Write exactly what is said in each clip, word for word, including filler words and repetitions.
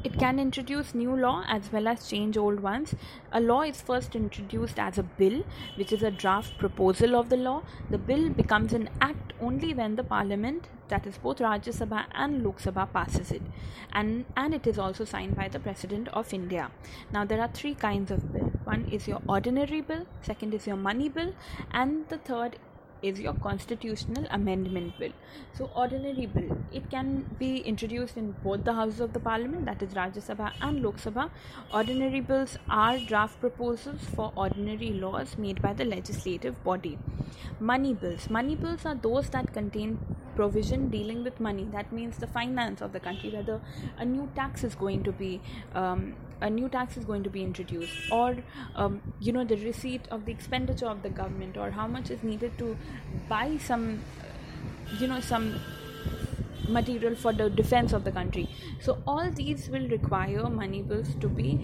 It can introduce new law as well as change old ones. A law is first introduced as a bill, which is a draft proposal of the law. The bill becomes an act only when the parliament, that is both Rajya Sabha and Lok Sabha, passes it. And, and it is also signed by the President of India. Now there are three kinds of bill. One is your ordinary bill, second is your money bill, and the third is your constitutional amendment bill. So ordinary bill, it can be introduced in both the houses of the parliament, that is Rajya Sabha and Lok Sabha. Ordinary bills are draft proposals for ordinary laws made by the legislative body. Money bills, money bills are those that contain provision dealing with money. That means the finance of the country, whether a new tax is going to be um, a new tax is going to be introduced, or um, you know the receipt of the expenditure of the government, or how much is needed to buy some you know some material for the defense of the country. So all these will require money bills to be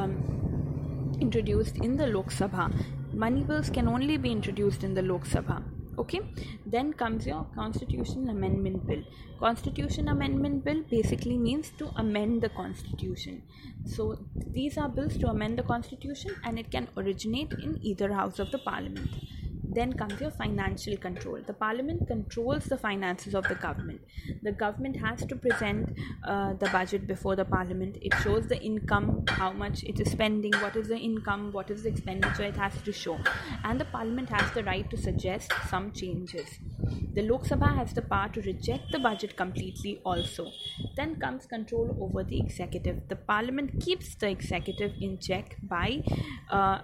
um, introduced in the Lok Sabha. Money bills can only be introduced in the Lok Sabha. Okay, then comes your constitutional amendment bill. Constitution amendment bill basically means to amend the constitution. So these are bills to amend the constitution, and it can originate in either house of the parliament. Then comes your financial control. The parliament controls the finances of the government. The government has to present uh, the budget before the parliament. It shows the income, how much it is spending, what is the income, what is the expenditure it has to show. And the parliament has the right to suggest some changes. The Lok Sabha has the power to reject the budget completely also. Then comes control over the executive. The parliament keeps the executive in check by uh,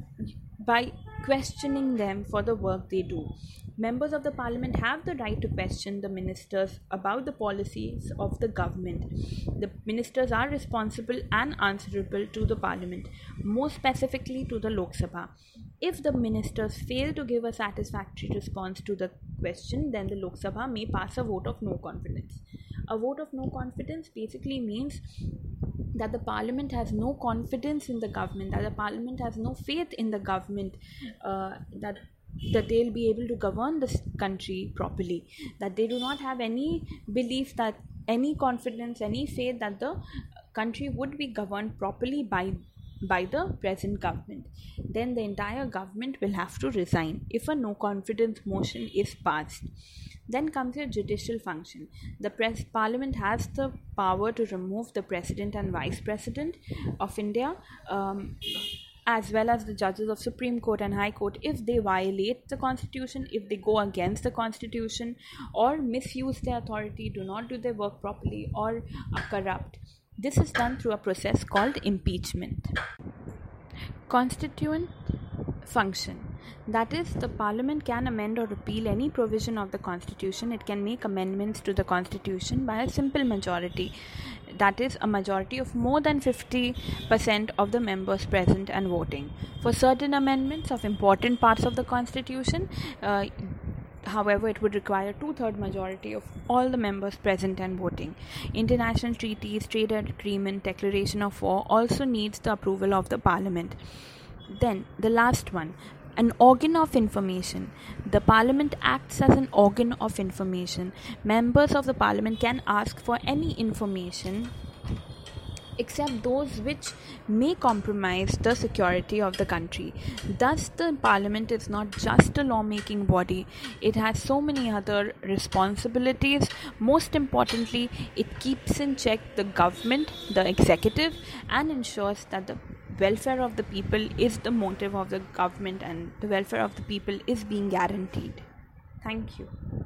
by questioning them for the work they do. Members of the parliament have the right to question the ministers about the policies of the government. The ministers are responsible and answerable to the parliament, more specifically to the Lok Sabha. If the ministers fail to give a satisfactory response to the question, then the Lok Sabha may pass a vote of no confidence. A vote of no confidence basically means that the parliament has no confidence in the government, that the parliament has no faith in the government, uh, that that they'll be able to govern this country properly, that they do not have any belief, that any confidence, any faith that the country would be governed properly by by the present government. Then the entire government will have to resign if a no confidence motion is passed. Then comes your judicial function. The press parliament has the power to remove the president and vice president of India, um, as well as the judges of Supreme Court and High Court, if they violate the constitution, if they go against the constitution, or misuse their authority, do not do their work properly, or are corrupt. This is done through a process called impeachment. Constituent function. That is, the parliament can amend or repeal any provision of the constitution. It can make amendments to the constitution by a simple majority. That is, a majority of more than fifty percent of the members present and voting. For certain amendments of important parts of the constitution, uh, however, it would require two-thirds majority of all the members present and voting. International treaties, trade agreement, declaration of war also needs the approval of the parliament. Then, the last one, an organ of information. The parliament acts as an organ of information. Members of the parliament can ask for any information except those which may compromise the security of the country. Thus, the parliament is not just a lawmaking body. It has so many other responsibilities. Most importantly, it keeps in check the government, the executive, and ensures that the welfare of the people is the motive of the government and the welfare of the people is being guaranteed. Thank you.